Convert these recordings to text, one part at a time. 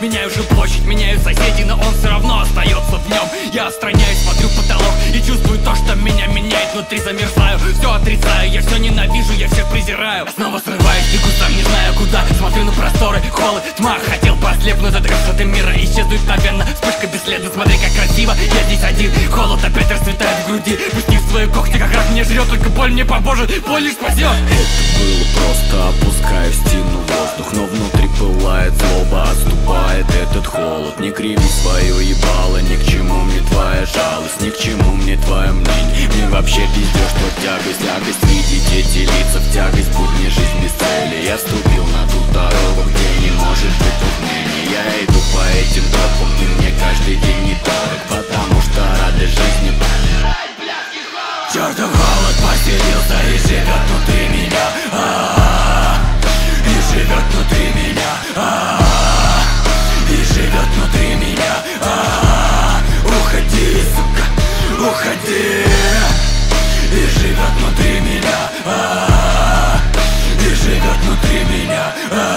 Меняю же площадь, меняю соседей, но он все равно остается в нем. Я отстраняюсь, смотрю в потолок и чувствую то, что меня меняет. Внутри замерзаю, все отрицаю, я все ненавижу, я всех презираю. Снова срываюсь, бегу сам не знаю куда. Смотрю на просторы, холод, тьма. Хотел послепнуть от красоты мира, исчезнуть мгновенно. Вспышка бесследно, смотри как красиво. Я здесь один, холод опять расцветает в груди. Пусти в свои когти, как раз меня жрет, только боль мне поможет, боль лишь спасет. Это было просто, опускаю в стену воздух, но внутри пылает злоба, отступает этот холод. Не криви свое ебало, ни к чему мне твоя жалость, ни к чему мне твое мнение. Мне вообще пиздешь, что тягость видеть эти лица в тягость, будь мне жизнь без цели. Я ступил на ту дорогу, где не может быть угнения. Я иду по этим тропам, и мне каждый день не дорог, потому что ради жизни чертов холод поселился и живет внутри меня, и живет внутри меня, и живет внутри меня. Уходи, сука, уходи. И живет внутри меня, и живет внутри меня,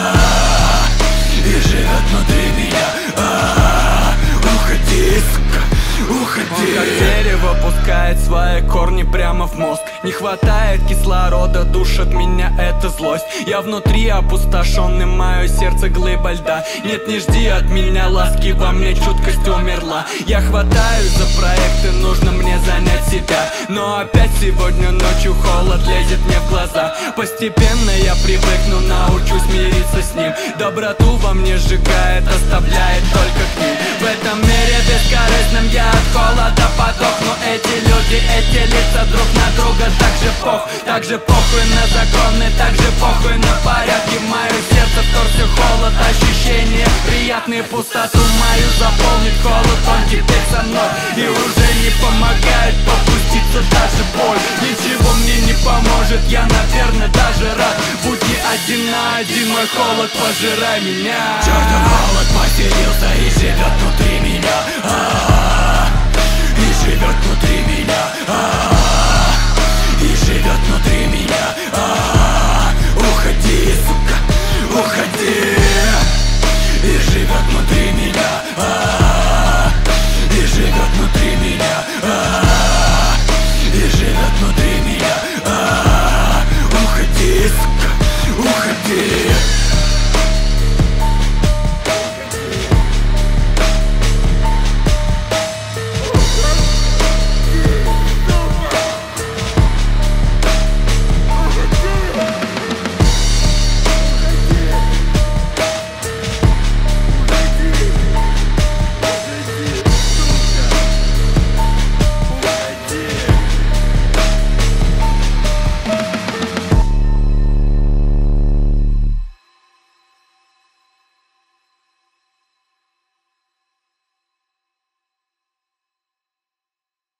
и живет внутри меня. Уходи, сука, уходи. Как дерево пускает свои корни прямо в мозг. Не хватает кислорода, душит меня эта злость. Я внутри опустошенный, мое сердце глыба льда. Нет, не жди от меня ласки, во мне чуткость умерла. Я хватаюсь за проекты, нужно мне занять себя. Но опять сегодня ночью холод лезет мне в глаза. Постепенно я привыкну, научусь мириться с ним. Доброту во мне сжигает, оставляет только к ним. В этом мире бескорыстным я от холода подохну. Эти люди, эти лица друг на друга так же похуй на законы, так же похуй на порядки. Мое сердце вторгся холод, ощущение приятные, пустоту мою заполнит холод. Он теперь со мной и уже не помогает попуститься даже боль. Ничего мне не поможет, я, наверное, даже рад. Будь не один на один, мой холод, пожирай меня. Чертов холод поселился и живет внутри меня,